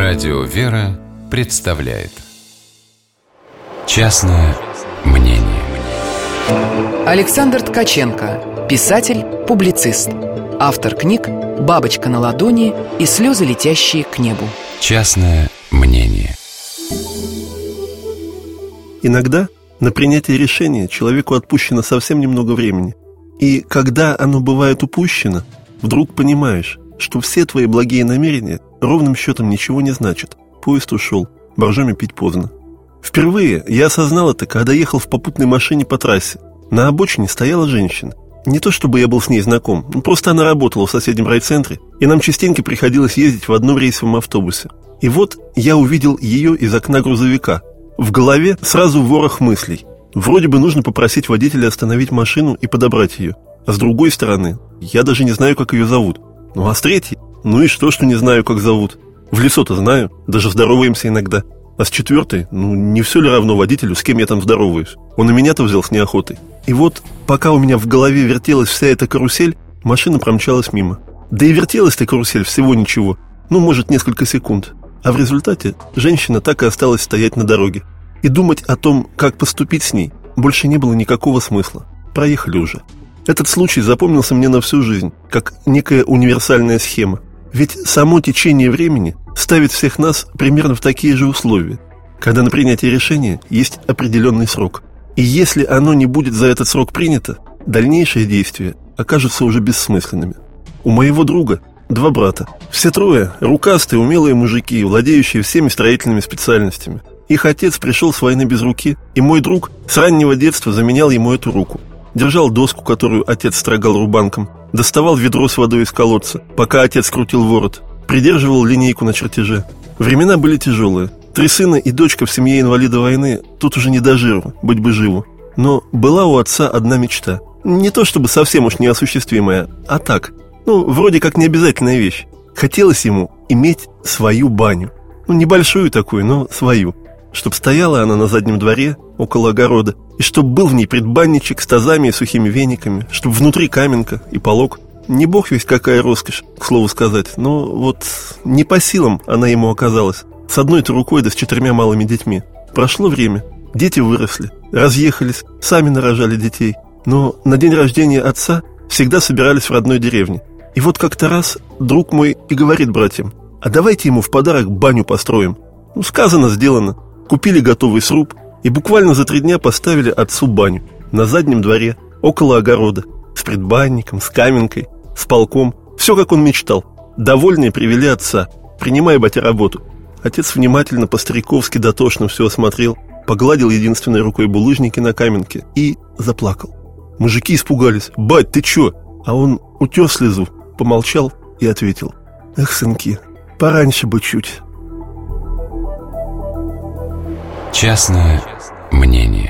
Радио «Вера» представляет «Частное мнение». Александр Ткаченко, писатель, публицист. Автор книг «Бабочка на ладони» и «Слезы, летящие к небу». Частное мнение. Иногда на принятие решения человеку отпущено совсем немного времени. И когда оно бывает упущено, вдруг понимаешь, что все твои благие намерения ровным счетом ничего не значат. Поезд ушел, боржоми пить поздно. Впервые я осознал это, когда ехал в попутной машине по трассе. На обочине стояла женщина. Не то чтобы я был с ней знаком, просто она работала в соседнем райцентре, и нам частенько приходилось ездить в одном рейсовом автобусе. И вот я увидел ее из окна грузовика. В голове сразу ворох мыслей. Вроде бы нужно попросить водителя остановить машину и подобрать ее. А с другой стороны, я даже не знаю, как ее зовут. Ну а с третьей, ну и что не знаю, как зовут. В лицо-то знаю, даже здороваемся иногда. А с четвертой, не все ли равно водителю, с кем я там здороваюсь? Он и меня-то взял с неохотой. И вот, пока у меня в голове вертелась вся эта карусель, машина промчалась мимо. Да и вертелась-то карусель всего ничего, может, несколько секунд. А в результате женщина так и осталась стоять на дороге. И думать о том, как поступить с ней, больше не было никакого смысла. Проехали уже. Этот случай запомнился мне на всю жизнь, как некая универсальная схема. Ведь само течение времени ставит всех нас примерно в такие же условия, когда на принятие решения есть определенный срок. И если оно не будет за этот срок принято, дальнейшие действия окажутся уже бессмысленными. У моего друга 2 брата. Все трое рукастые, умелые мужики, владеющие всеми строительными специальностями. Их отец пришел с войны без руки, и мой друг с раннего детства заменял ему эту руку. Держал доску, которую отец строгал рубанком, доставал ведро с водой из колодца, пока отец крутил ворот, придерживал линейку на чертеже. Времена были тяжелые. 3 сына и дочка в семье инвалида войны, тут уже не до жиру, быть бы живу. Но была у отца одна мечта. Не то чтобы совсем уж неосуществимая, а так, вроде как необязательная вещь. Хотелось ему иметь свою баню. Небольшую такую, но свою. Чтоб стояла она на заднем дворе, около огорода, и чтоб был в ней предбанничек с тазами и сухими вениками, чтоб внутри каменка и полог. Не бог весть какая роскошь, к слову сказать, но вот не по силам она ему оказалась. С одной-то рукой да с 4 малыми детьми. Прошло время, дети выросли, разъехались, сами нарожали детей. Но на день рождения отца всегда собирались в родной деревне. И вот как-то раз друг мой и говорит братьям: а давайте ему в подарок баню построим. Сказано, сделано. Купили готовый сруб и буквально за 3 дня поставили отцу баню на заднем дворе, около огорода, с предбанником, с каменкой, с полком. Все, как он мечтал. Довольные привели отца: принимай, батя, работу. Отец внимательно, по-стариковски дотошно все осмотрел, погладил единственной рукой булыжники на каменке и заплакал. Мужики испугались: бать, ты че? А он утер слезу, помолчал и ответил: эх, сынки, пораньше бы чуть. Частное мнение.